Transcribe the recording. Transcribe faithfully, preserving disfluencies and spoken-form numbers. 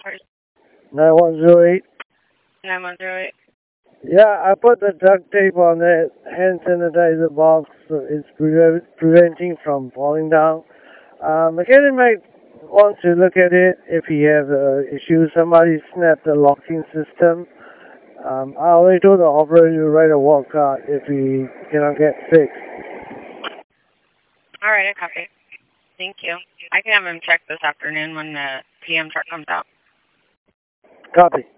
first? nine one zero eight. nine one zero eight. Yeah, I put the duct tape on the hand sanitizer box, so it's pre- preventing from falling down. Um, mechanic might want to look at it if he has an issue. Somebody snapped the locking system. Um, I already told the operator to write a walkout if he cannot get fixed. All right, I copy. Thank you. I can have him check this afternoon when the P M truck comes out. Copy.